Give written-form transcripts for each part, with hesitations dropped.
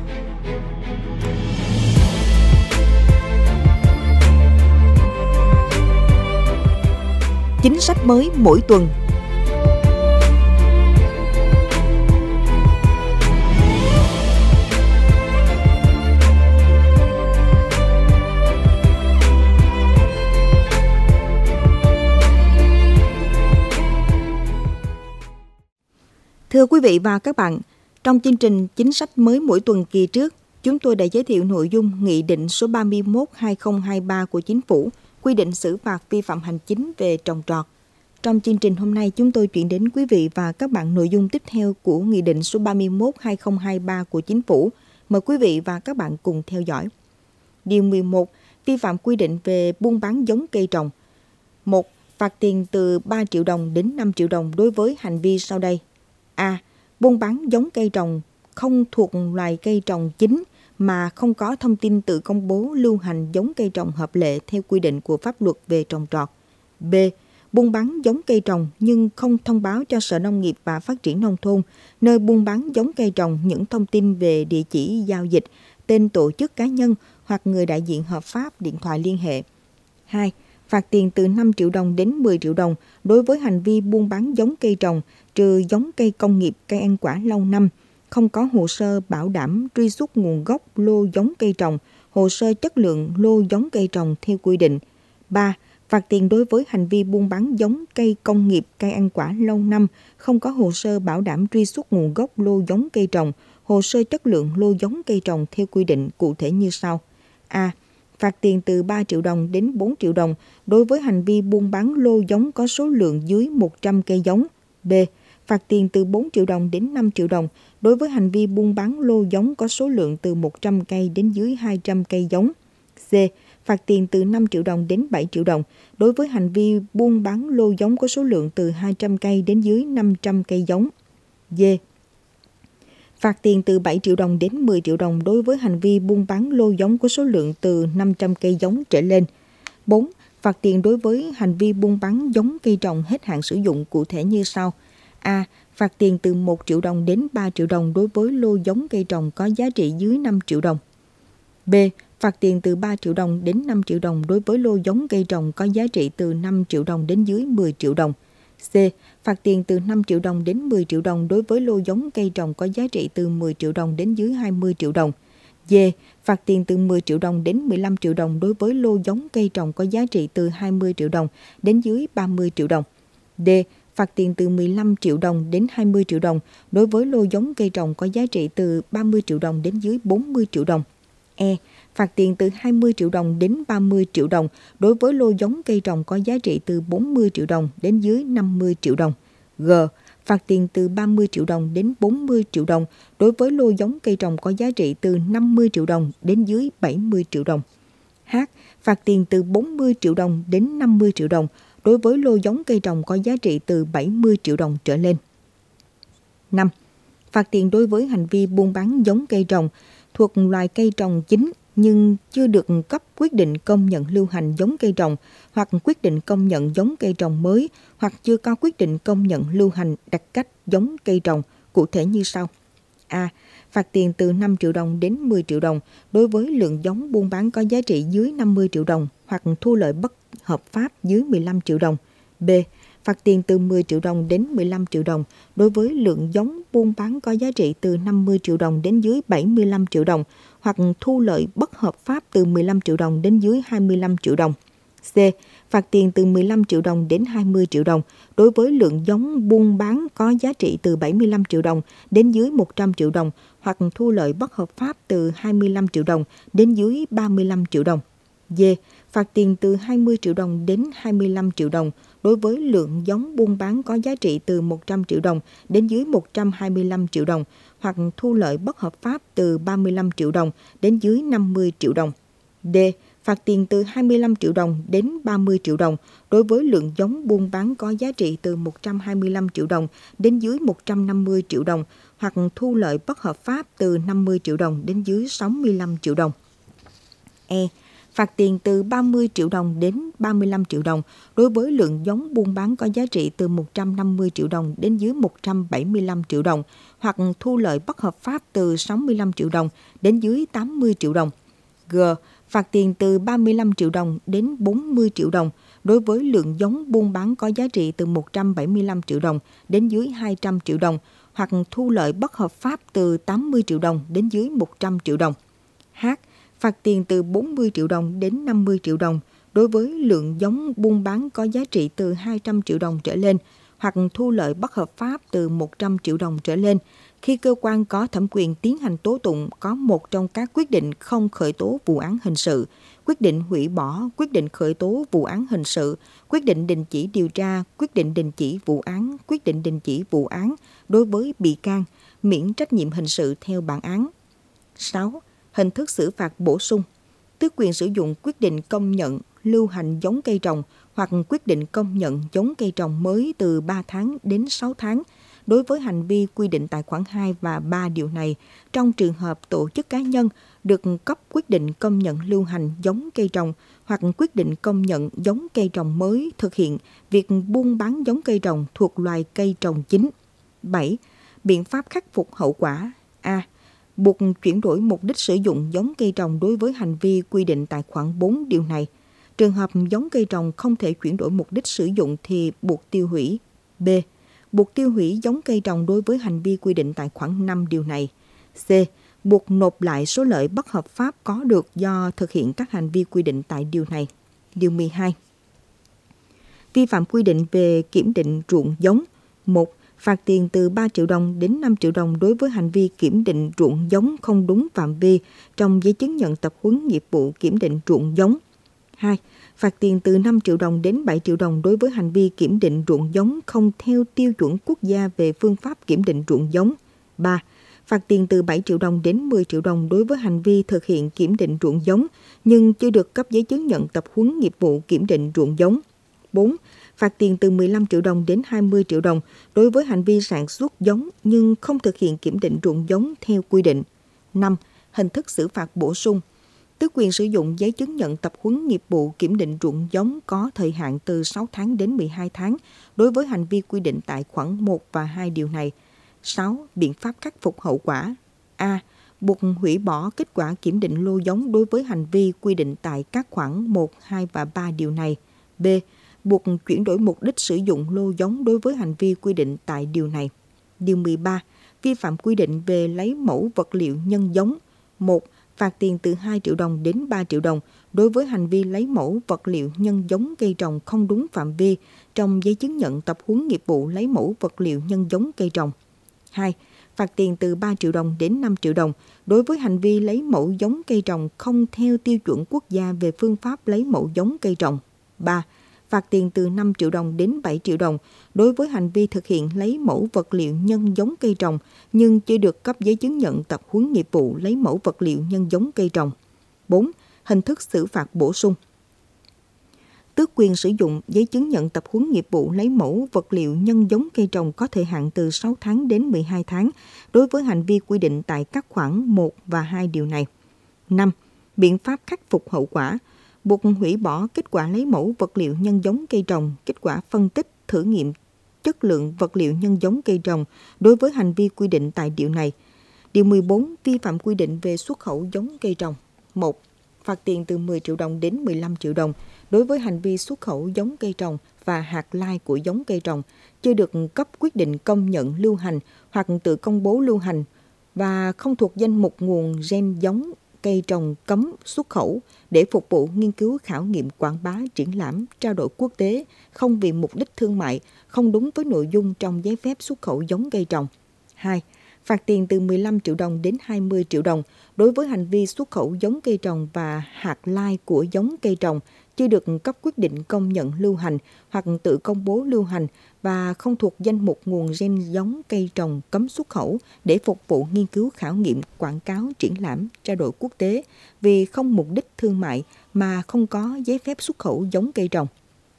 Chính sách mới mỗi tuần. Thưa quý vị và các bạn, trong chương trình Chính sách mới mỗi tuần kỳ trước, chúng tôi đã giới thiệu nội dung Nghị định số 31/2023 của Chính phủ quy định xử phạt vi phạm hành chính về trồng trọt. Trong chương trình hôm nay, chúng tôi chuyển đến quý vị và các bạn nội dung tiếp theo của Nghị định số 31/2023 của Chính phủ. Mời quý vị và các bạn cùng theo dõi. Điều 11. Vi phạm quy định về buôn bán giống cây trồng. 1. Phạt tiền từ 3 triệu đồng đến 5 triệu đồng đối với hành vi sau đây. A. Buôn bán giống cây trồng không thuộc loài cây trồng chính mà không có thông tin tự công bố lưu hành giống cây trồng hợp lệ theo quy định của pháp luật về trồng trọt. B. Buôn bán giống cây trồng nhưng không thông báo cho Sở Nông nghiệp và Phát triển Nông thôn nơi buôn bán giống cây trồng những thông tin về địa chỉ giao dịch, tên tổ chức cá nhân hoặc người đại diện hợp pháp, điện thoại liên hệ. 2. Phạt tiền từ 5 triệu đồng đến 10 triệu đồng đối với hành vi buôn bán giống cây trồng, trừ giống cây công nghiệp, cây ăn quả lâu năm, không có hồ sơ bảo đảm truy xuất nguồn gốc lô giống cây trồng, hồ sơ chất lượng lô giống cây trồng theo quy định. 3. Phạt tiền đối với hành vi buôn bán giống cây công nghiệp, cây ăn quả lâu năm, không có hồ sơ bảo đảm truy xuất nguồn gốc lô giống cây trồng, hồ sơ chất lượng lô giống cây trồng theo quy định cụ thể như sau. A. Phạt tiền từ 3 triệu đồng đến 4 triệu đồng đối với hành vi buôn bán lô giống có số lượng dưới 100 cây giống. B. Phạt tiền từ 4 triệu đồng đến 5 triệu đồng đối với hành vi buôn bán lô giống có số lượng từ 100 cây đến dưới 200 cây giống. C. Phạt tiền từ 5 triệu đồng đến 7 triệu đồng đối với hành vi buôn bán lô giống có số lượng từ 200 cây đến dưới 500 cây giống. D. Phạt tiền từ 7 triệu đồng đến 10 triệu đồng đối với hành vi buôn bán lô giống có số lượng từ 500 cây giống trở lên. 4. Phạt tiền đối với hành vi buôn bán giống cây trồng hết hạn sử dụng cụ thể như sau. A. Phạt tiền từ 1 triệu đồng đến 3 triệu đồng đối với lô giống cây trồng có giá trị dưới 5 triệu đồng. B. Phạt tiền từ 3 triệu đồng đến 5 triệu đồng đối với lô giống cây trồng có giá trị từ 5 triệu đồng đến dưới 10 triệu đồng. C. Phạt tiền từ 5 triệu đồng đến 10 triệu đồng đối với lô giống cây trồng có giá trị từ 10 triệu đồng đến dưới 20 triệu đồng. D. Phạt tiền từ 10 triệu đồng đến 15 triệu đồng đối với lô giống cây trồng có giá trị từ 20 triệu đồng đến dưới 30 triệu đồng. D. Phạt tiền từ 15 triệu đồng đến 20 triệu đồng đối với lô giống cây trồng có giá trị từ 30 triệu đồng đến dưới 40 triệu đồng. E. Phạt tiền từ 20 triệu đồng đến 30 triệu đồng đối với lô giống cây trồng có giá trị từ 40 triệu đồng đến dưới 50 triệu đồng. G. Phạt tiền từ 30 triệu đồng đến 40 triệu đồng đối với lô giống cây trồng có giá trị từ 50 triệu đồng đến dưới 70 triệu đồng. H. Phạt tiền từ 40 triệu đồng đến 50 triệu đồng đối với lô giống cây trồng có giá trị từ 70 triệu đồng trở lên. 5. Phạt tiền đối với hành vi buôn bán giống cây trồng thuộc loài cây trồng chính nhưng chưa được cấp quyết định công nhận lưu hành giống cây trồng hoặc quyết định công nhận giống cây trồng mới hoặc chưa có quyết định công nhận lưu hành đặc cách giống cây trồng cụ thể như sau. A. Phạt tiền từ 5 triệu đồng đến 10 triệu đồng đối với lượng giống buôn bán có giá trị dưới 50 triệu đồng hoặc thu lợi bất hợp pháp dưới 15 triệu đồng. B. Phạt tiền từ 10 triệu đồng đến 15 triệu đồng đối với lượng giống buôn bán có giá trị từ 50 triệu đồng đến dưới 75 triệu đồng hoặc thu lợi bất hợp pháp từ 15 triệu đồng đến dưới 25 triệu đồng. C. Phạt tiền từ 15 triệu đồng đến 20 triệu đồng đối với lượng giống buôn bán có giá trị từ 75 triệu đồng đến dưới 100 triệu đồng hoặc thu lợi bất hợp pháp từ 25 triệu đồng đến dưới 35 triệu đồng. D. Phạt tiền từ 20 triệu đồng đến 25 triệu đồng đối với lượng giống buôn bán có giá trị từ 100 triệu đồng đến dưới 125 triệu đồng hoặc thu lợi bất hợp pháp từ 35 triệu đồng đến dưới 50 triệu đồng. D. Phạt tiền từ 25 triệu đồng đến 30 triệu đồng đối với lượng giống buôn bán có giá trị từ 125 triệu đồng đến dưới 150 triệu đồng hoặc thu lợi bất hợp pháp từ 50 triệu đồng đến dưới 65 triệu đồng. E. phạt tiền từ 30 triệu đồng đến 35 triệu đồng đối với lượng giống buôn bán có giá trị từ 150 triệu đồng đến dưới 175 triệu đồng, hoặc thu lợi bất hợp pháp từ 65 triệu đồng đến dưới 80 triệu đồng. G. Phạt tiền từ 35 triệu đồng đến 40 triệu đồng đối với lượng giống buôn bán có giá trị từ 175 triệu đồng đến dưới 200 triệu đồng, hoặc thu lợi bất hợp pháp từ 80 triệu đồng đến dưới 100 triệu đồng. H. Phạt tiền từ 40 triệu đồng đến 50 triệu đồng đối với lượng giống buôn bán có giá trị từ 200 triệu đồng trở lên, hoặc thu lợi bất hợp pháp từ 100 triệu đồng trở lên khi cơ quan có thẩm quyền tiến hành tố tụng có một trong các quyết định không khởi tố vụ án hình sự, quyết định hủy bỏ quyết định khởi tố vụ án hình sự, quyết định đình chỉ điều tra, quyết định đình chỉ vụ án, quyết định đình chỉ vụ án đối với bị can, miễn trách nhiệm hình sự theo bản án. 6. Hình thức xử phạt bổ sung: tước quyền sử dụng quyết định công nhận lưu hành giống cây trồng hoặc quyết định công nhận giống cây trồng mới từ 3 tháng đến 6 tháng đối với hành vi quy định tại khoản 2 và 3 điều này, trong trường hợp tổ chức cá nhân được cấp quyết định công nhận lưu hành giống cây trồng hoặc quyết định công nhận giống cây trồng mới thực hiện việc buôn bán giống cây trồng thuộc loài cây trồng chính. 7. Biện pháp khắc phục hậu quả: A. Buộc chuyển đổi mục đích sử dụng giống cây trồng đối với hành vi quy định tại khoản 4 điều này. Trường hợp giống cây trồng không thể chuyển đổi mục đích sử dụng thì buộc tiêu hủy. B. Buộc tiêu hủy giống cây trồng đối với hành vi quy định tại khoản 5 điều này. C. Buộc nộp lại số lợi bất hợp pháp có được do thực hiện các hành vi quy định tại điều này. Điều 12. Vi phạm quy định về kiểm định ruộng giống: 1. Phạt tiền từ 3 triệu đồng đến 5 triệu đồng đối với hành vi kiểm định ruộng giống không đúng phạm vi trong giấy chứng nhận tập huấn nghiệp vụ kiểm định ruộng giống. 2. Phạt tiền từ 5 triệu đồng đến 7 triệu đồng đối với hành vi kiểm định ruộng giống không theo tiêu chuẩn quốc gia về phương pháp kiểm định ruộng giống. 3. Phạt tiền từ 7 triệu đồng đến 10 triệu đồng đối với hành vi thực hiện kiểm định ruộng giống nhưng chưa được cấp giấy chứng nhận tập huấn nghiệp vụ kiểm định ruộng giống. 4. Phạt tiền từ 15 triệu đồng đến 20 triệu đồng đối với hành vi sản xuất giống nhưng không thực hiện kiểm định ruộng giống theo quy định. 5. Hình thức xử phạt bổ sung: tước quyền sử dụng giấy chứng nhận tập huấn nghiệp vụ kiểm định ruộng giống có thời hạn từ 6 tháng đến 12 tháng đối với hành vi quy định tại khoản 1 và 2 điều này. 6. Biện pháp khắc phục hậu quả: A. Buộc hủy bỏ kết quả kiểm định lô giống đối với hành vi quy định tại các khoản 1, 2 và 3 điều này. B. Buộc chuyển đổi mục đích sử dụng lô giống đối với hành vi quy định tại điều này. Điều 13. Vi phạm quy định về lấy mẫu vật liệu nhân giống: 1. Phạt tiền từ 2 triệu đồng đến 3 triệu đồng đối với hành vi lấy mẫu vật liệu nhân giống cây trồng không đúng phạm vi trong giấy chứng nhận tập huấn nghiệp vụ lấy mẫu vật liệu nhân giống cây trồng. 2. Phạt tiền từ 3 triệu đồng đến 5 triệu đồng đối với hành vi lấy mẫu giống cây trồng không theo tiêu chuẩn quốc gia về phương pháp lấy mẫu giống cây trồng. 3. Phạt tiền từ 5 triệu đồng đến 7 triệu đồng đối với hành vi thực hiện lấy mẫu vật liệu nhân giống cây trồng nhưng chưa được cấp giấy chứng nhận tập huấn nghiệp vụ lấy mẫu vật liệu nhân giống cây trồng. 4. Hình thức xử phạt bổ sung: tước quyền sử dụng giấy chứng nhận tập huấn nghiệp vụ lấy mẫu vật liệu nhân giống cây trồng có thời hạn từ 6 tháng đến 12 tháng đối với hành vi quy định tại các khoản 1 và 2 điều này. 5. Biện pháp khắc phục hậu quả: buộc hủy bỏ kết quả lấy mẫu vật liệu nhân giống cây trồng, kết quả phân tích, thử nghiệm chất lượng vật liệu nhân giống cây trồng đối với hành vi quy định tại điều này. Điều 14. Vi phạm quy định về xuất khẩu giống cây trồng: 1. Phạt tiền từ 10 triệu đồng đến 15 triệu đồng đối với hành vi xuất khẩu giống cây trồng và hạt lai của giống cây trồng chưa được cấp quyết định công nhận lưu hành hoặc tự công bố lưu hành và không thuộc danh mục nguồn gen giống cây trồng cấm xuất khẩu để phục vụ nghiên cứu khảo nghiệm quảng bá triển lãm trao đổi quốc tế không vì mục đích thương mại, không đúng với nội dung trong giấy phép xuất khẩu giống cây trồng. 2. Phạt tiền từ 15 triệu đồng đến 20 triệu đồng đối với hành vi xuất khẩu giống cây trồng và hạt lai của giống cây trồng chưa được cấp quyết định công nhận lưu hành hoặc tự công bố lưu hành và không thuộc danh mục nguồn gen giống cây trồng cấm xuất khẩu để phục vụ nghiên cứu khảo nghiệm, quảng cáo, triển lãm, trao đổi quốc tế vì không mục đích thương mại mà không có giấy phép xuất khẩu giống cây trồng.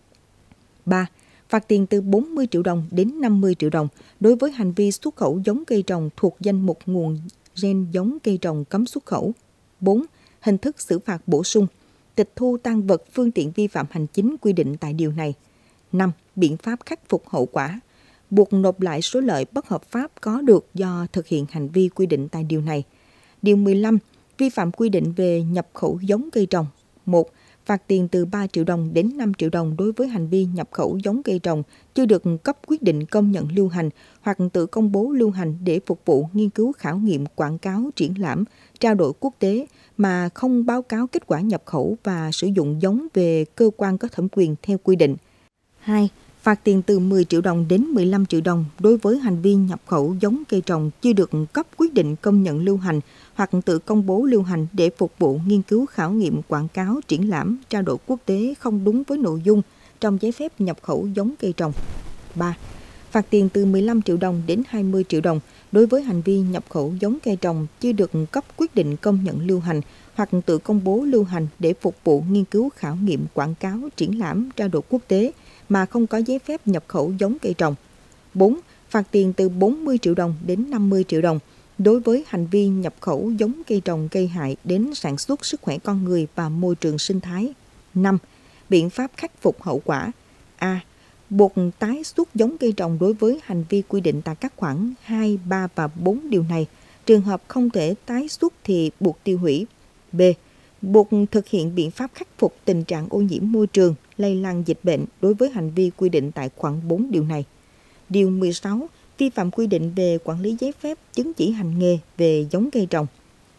3. Phạt tiền từ 40 triệu đồng đến 50 triệu đồng đối với hành vi xuất khẩu giống cây trồng thuộc danh mục nguồn gen giống cây trồng cấm xuất khẩu. 4. Hình thức xử phạt bổ sung: tịch thu tang vật phương tiện vi phạm hành chính quy định tại điều này. 5. Biện pháp khắc phục hậu quả. Buộc nộp lại số lợi bất hợp pháp có được do thực hiện hành vi quy định tại điều này. Điều 15. Vi phạm quy định về nhập khẩu giống cây trồng. 1. Phạt tiền từ 3 triệu đồng đến 5 triệu đồng đối với hành vi nhập khẩu giống cây trồng chưa được cấp quyết định công nhận lưu hành hoặc tự công bố lưu hành để phục vụ nghiên cứu khảo nghiệm, quảng cáo, triển lãm, trao đổi quốc tế mà không báo cáo kết quả nhập khẩu và sử dụng giống về cơ quan có thẩm quyền theo quy định. 2. Phạt tiền từ 10 triệu đồng đến 15 triệu đồng đối với hành vi nhập khẩu giống cây trồng chưa được cấp quyết định công nhận lưu hành hoặc tự công bố lưu hành để phục vụ nghiên cứu khảo nghiệm, quảng cáo, triển lãm, trao đổi quốc tế không đúng với nội dung trong giấy phép nhập khẩu giống cây trồng. 3. Phạt tiền từ 15 triệu đồng đến 20 triệu đồng đối với hành vi nhập khẩu giống cây trồng chưa được cấp quyết định công nhận lưu hành hoặc tự công bố lưu hành để phục vụ nghiên cứu khảo nghiệm, quảng cáo, triển lãm, trao đổi quốc tế mà không có giấy phép nhập khẩu giống cây trồng. 4. Phạt tiền từ 40 triệu đồng đến 50 triệu đồng đối với hành vi nhập khẩu giống cây trồng gây hại đến sản xuất, sức khỏe con người và môi trường sinh thái. 5. Biện pháp khắc phục hậu quả. A. Buộc tái xuất giống cây trồng đối với hành vi quy định tại các khoản 2, 3 và 4 điều này. Trường hợp không thể tái xuất thì buộc tiêu hủy. B. Buộc thực hiện biện pháp khắc phục tình trạng ô nhiễm môi trường, lây lan dịch bệnh đối với hành vi quy định tại khoản 4 điều này. Điều 16. Vi phạm quy định về quản lý giấy phép, chứng chỉ hành nghề về giống cây trồng.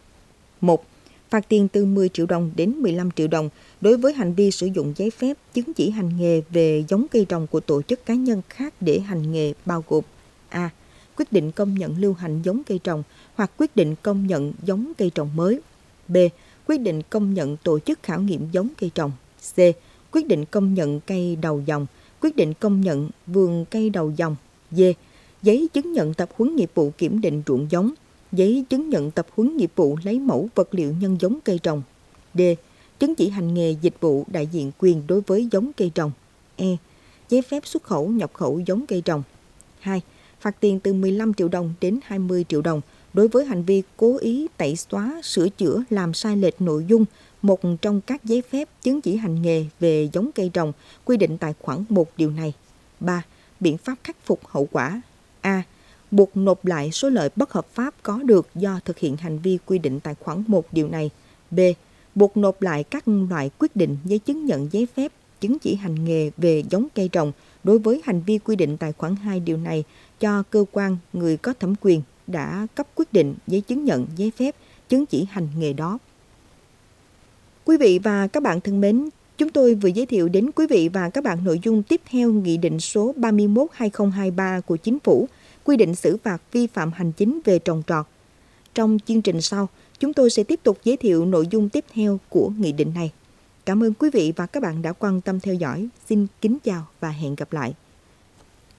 1. Phạt tiền từ 10 triệu đồng đến 15 triệu đồng đối với hành vi sử dụng giấy phép, chứng chỉ hành nghề về giống cây trồng của tổ chức cá nhân khác để hành nghề bao gồm: A. Quyết định công nhận lưu hành giống cây trồng hoặc quyết định công nhận giống cây trồng mới. B. Quyết định công nhận tổ chức khảo nghiệm giống cây trồng. C. Quyết định công nhận cây đầu dòng, quyết định công nhận vườn cây đầu dòng. D. Giấy chứng nhận tập huấn nghiệp vụ kiểm định ruộng giống, giấy chứng nhận tập huấn nghiệp vụ lấy mẫu vật liệu nhân giống cây trồng. D. Chứng chỉ hành nghề dịch vụ đại diện quyền đối với giống cây trồng. E. Giấy phép xuất khẩu nhập khẩu giống cây trồng. 2. Phạt tiền từ 15 triệu đồng đến 20 triệu đồng đối với hành vi cố ý tẩy xóa, sửa chữa, làm sai lệch nội dung một trong các giấy phép, chứng chỉ hành nghề về giống cây trồng quy định tại khoản 1 điều này. 3. Biện pháp khắc phục hậu quả. A. Buộc nộp lại số lợi bất hợp pháp có được do thực hiện hành vi quy định tại khoản 1 điều này. B. Buộc nộp lại các loại quyết định, giấy chứng nhận, giấy phép, chứng chỉ hành nghề về giống cây trồng đối với hành vi quy định tại khoản 2 điều này cho cơ quan, người có thẩm quyền đã cấp quyết định, giấy chứng nhận, giấy phép, chứng chỉ hành nghề đó. Quý vị và các bạn thân mến, chúng tôi vừa giới thiệu đến quý vị và các bạn nội dung tiếp theo Nghị định số 31/2023 của Chính phủ, quy định xử phạt vi phạm hành chính về trồng trọt. Trong chương trình sau, chúng tôi sẽ tiếp tục giới thiệu nội dung tiếp theo của nghị định này. Cảm ơn quý vị và các bạn đã quan tâm theo dõi. Xin kính chào và hẹn gặp lại.